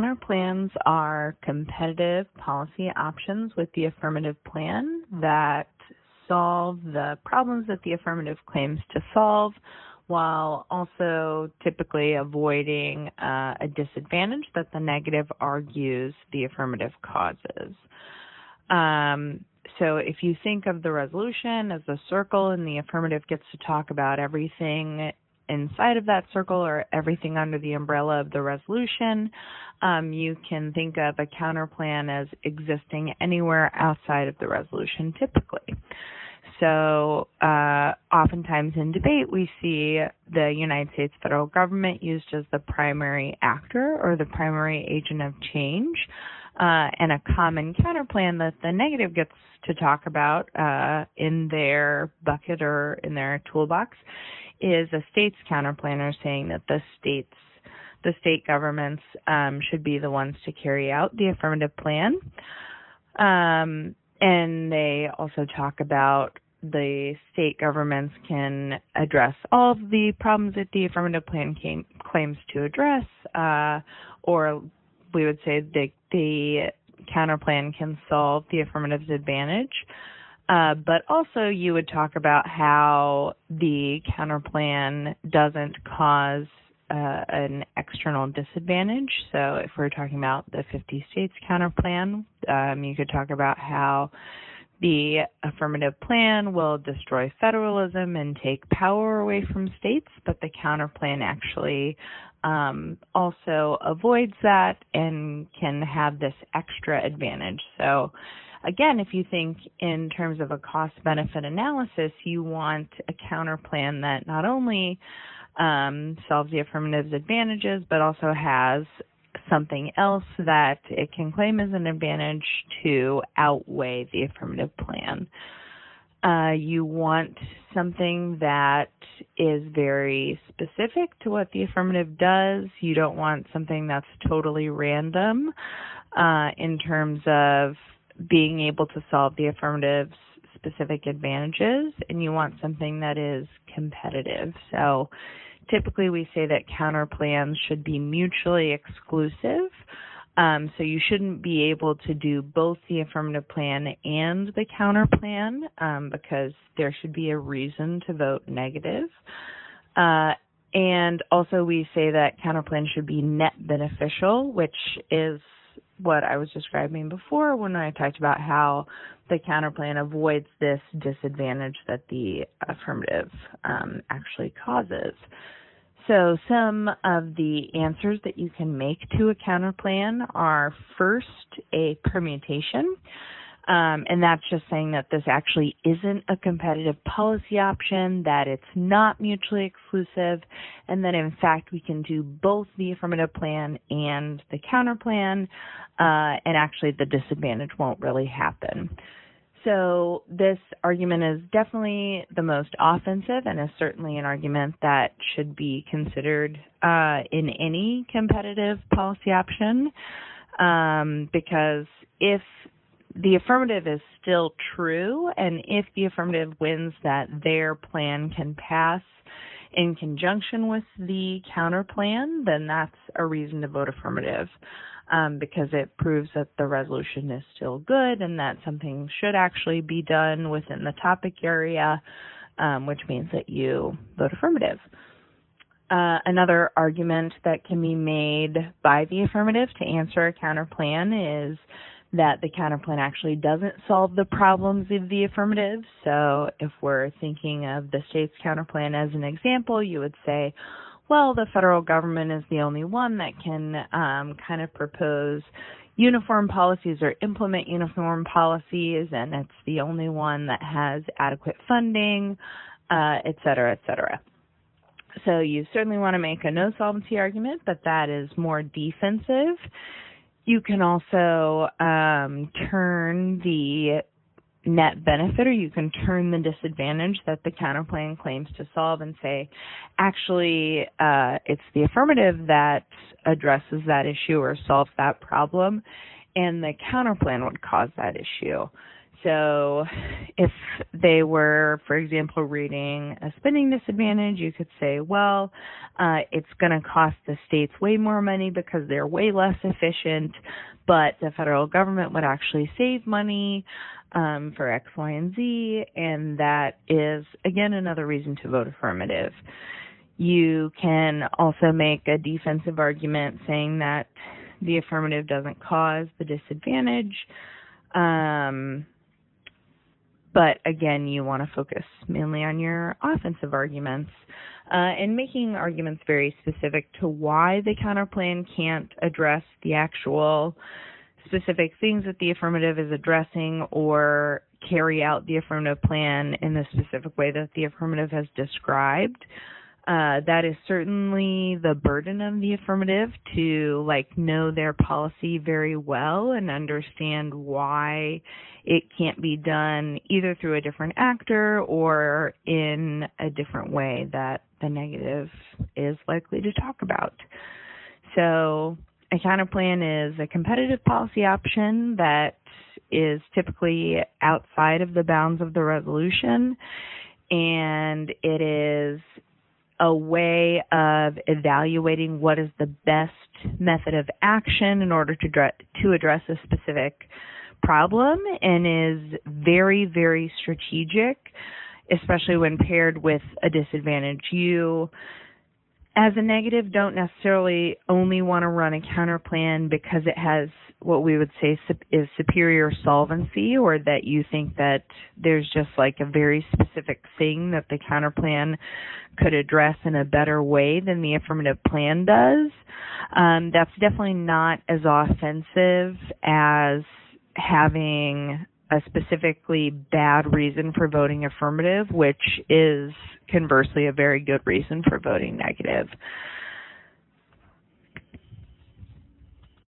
Counterplans are competitive policy options with the affirmative plan that solve the problems that the affirmative claims to solve, while also typically avoiding a disadvantage that the negative argues the affirmative causes. So if you think of the resolution as a circle and the affirmative gets to talk about everything inside of that circle or everything under the umbrella of the resolution, you can think of a counterplan as existing anywhere outside of the resolution typically. So oftentimes in debate, we see the United States federal government used as the primary actor or the primary agent of change, and a common counterplan that the negative gets to talk about in their bucket or in their toolbox is a state's counterplanner saying that the state governments should be the ones to carry out the affirmative plan. And they also talk about the state governments can address all of the problems that the affirmative plan claims to address, or we would say the counterplan can solve the affirmative's advantage. But also you would talk about how the counterplan doesn't cause an external disadvantage. So if we're talking about the 50 states counterplan, you could talk about how the affirmative plan will destroy federalism and take power away from states, but the counterplan actually also avoids that and can have this extra advantage. So again, if you think in terms of a cost-benefit analysis, you want a counterplan that not only solves the affirmative's advantages, but also has something else that it can claim as an advantage to outweigh the affirmative plan. You want something that is very specific to what the affirmative does. You don't want something that's totally random in terms of being able to solve the affirmative's specific advantages, and you want something that is competitive. So typically we say that counterplans should be mutually exclusive. So you shouldn't be able to do both the affirmative plan and the counterplan because there should be a reason to vote negative. And also we say that counterplans should be net beneficial, which is what I was describing before when I talked about how the counterplan avoids this disadvantage that the affirmative actually causes. So some of the answers that you can make to a counterplan are first a permutation, and that's just saying that this actually isn't a competitive policy option, that it's not mutually exclusive, and that in fact we can do both the affirmative plan and the counterplan, and actually the disadvantage won't really happen. So this argument is definitely the most offensive and is certainly an argument that should be considered in any competitive policy option because if the affirmative is still true and if the affirmative wins that their plan can pass in conjunction with the counterplan, then that's a reason to vote affirmative. Because it proves that the resolution is still good and that something should actually be done within the topic area, which means that you vote affirmative. Another argument that can be made by the affirmative to answer a counterplan is that the counterplan actually doesn't solve the problems of the affirmative. So if we're thinking of the state's counterplan as an example, you would say, well, the federal government is the only one that can kind of propose uniform policies or implement uniform policies, and it's the only one that has adequate funding, et cetera, et cetera. So you certainly want to make a no solvency argument, but that is more defensive. You can also turn the net benefit, or you can turn the disadvantage that the counterplan claims to solve and say, actually, it's the affirmative that addresses that issue or solves that problem, and the counterplan would cause that issue. So if they were, for example, reading a spending disadvantage, you could say, well, it's going to cost the states way more money because they're way less efficient, but the federal government would actually save money for X, Y, and Z, and that is, again, another reason to vote affirmative. You can also make a defensive argument saying that the affirmative doesn't cause the disadvantage. But again, you want to focus mainly on your offensive arguments and making arguments very specific to why the counterplan can't address the actual specific things that the affirmative is addressing or carry out the affirmative plan in the specific way that the affirmative has described. That is certainly the burden of the affirmative, to know their policy very well and understand why it can't be done either through a different actor or in a different way that the negative is likely to talk about. So a counterplan is a competitive policy option that is typically outside of the bounds of the resolution, and it is a way of evaluating what is the best method of action in order to address a specific problem, and is very, very strategic, especially when paired with a disadvantage. You, as a negative, don't necessarily only want to run a counterplan because it has what we would say is superior solvency, or that you think that there's just a very specific thing that the counterplan could address in a better way than the affirmative plan does. That's definitely not as offensive as having a specifically bad reason for voting affirmative, which is conversely a very good reason for voting negative.